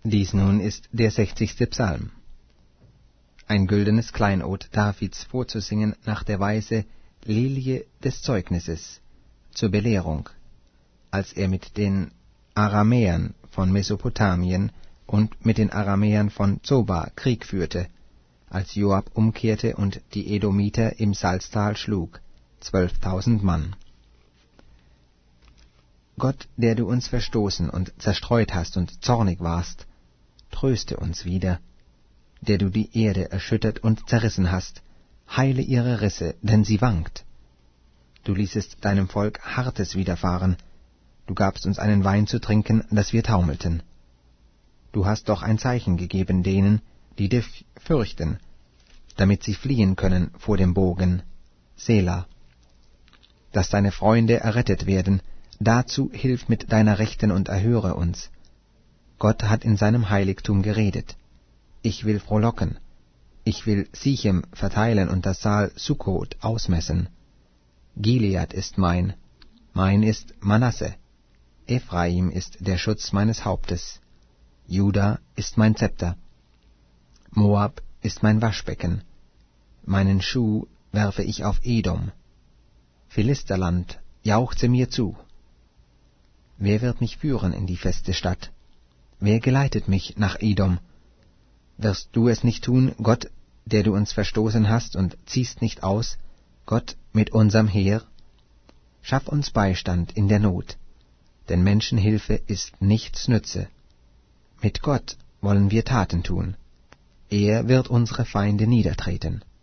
Dies nun ist der 60. Psalm. Ein güldenes Kleinod Davids vorzusingen nach der Weise Lilie des Zeugnisses, zur Belehrung, als er mit den Aramäern von Mesopotamien und mit den Aramäern von Zoba Krieg führte, als Joab umkehrte und die Edomiter im Salztal schlug, 12.000 Mann. Gott, der du uns verstoßen und zerstreut hast und zornig warst, tröste uns wieder, der du die Erde erschüttert und zerrissen hast, heile ihre Risse, denn sie wankt. Du ließest deinem Volk Hartes widerfahren, du gabst uns einen Wein zu trinken, dass wir taumelten. Du hast doch ein Zeichen gegeben denen, die dich fürchten, damit sie fliehen können vor dem Bogen, Sela. Dass deine Freunde errettet werden, dazu hilf mit deiner Rechten und erhöre uns. Gott hat in seinem Heiligtum geredet. Ich will frohlocken. Ich will Sichem verteilen und das Saal Sukkot ausmessen. Gilead ist mein ist Manasse. Ephraim ist der Schutz meines Hauptes. Juda ist mein Zepter. Moab ist mein Waschbecken. Meinen Schuh werfe ich auf Edom. Philisterland, jauchze mir zu. Wer wird mich führen in die feste Stadt? Wer geleitet mich nach Edom? Wirst du es nicht tun, Gott, der du uns verstoßen hast und ziehst nicht aus, Gott mit unserem Heer? Schaff uns Beistand in der Not, denn Menschenhilfe ist nichts nütze. Mit Gott wollen wir Taten tun. Er wird unsere Feinde niedertreten.